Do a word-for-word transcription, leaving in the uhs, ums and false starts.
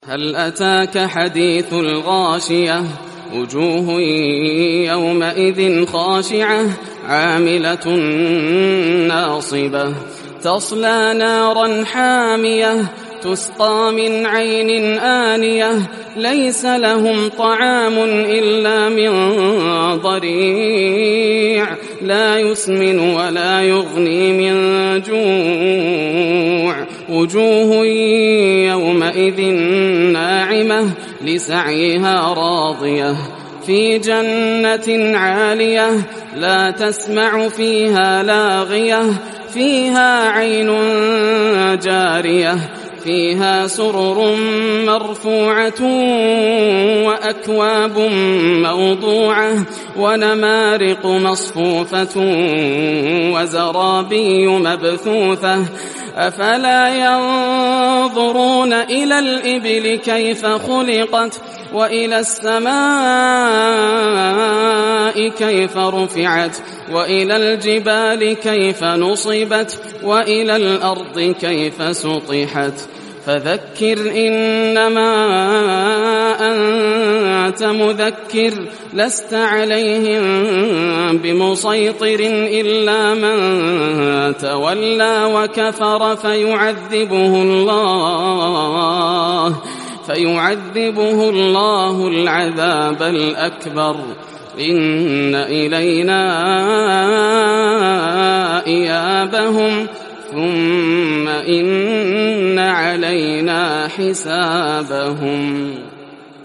هل أتاك حديث الغاشية وجوه يومئذ خاشعة عاملة ناصبة تصلى نارا حامية تسقى من عين آنية ليس لهم طعام إلا من ضريع لا يسمن ولا يغني من جوع وجوه يومئذ ناعمة لسعيها راضية في جنة عالية لا تسمع فيها لاغية فيها عين جارية فيها سرر مرفوعة وأكواب موضوعة ونمارق مصفوفة وزرابي مبثوثة أفلا ينظرون إلى الإبل كيف خلقت وإلى السماء كيف رفعت وإلى الجبال كيف نصبت وإلى الأرض كيف سطحت فذكر إنما أنت مذكر لست عليهم بمسيطر إلا من تولى وكفر فيعذبه الله فيعذبه الله العذاب الأكبر إن إلينا إيابهم ثم إن علينا حسابهم.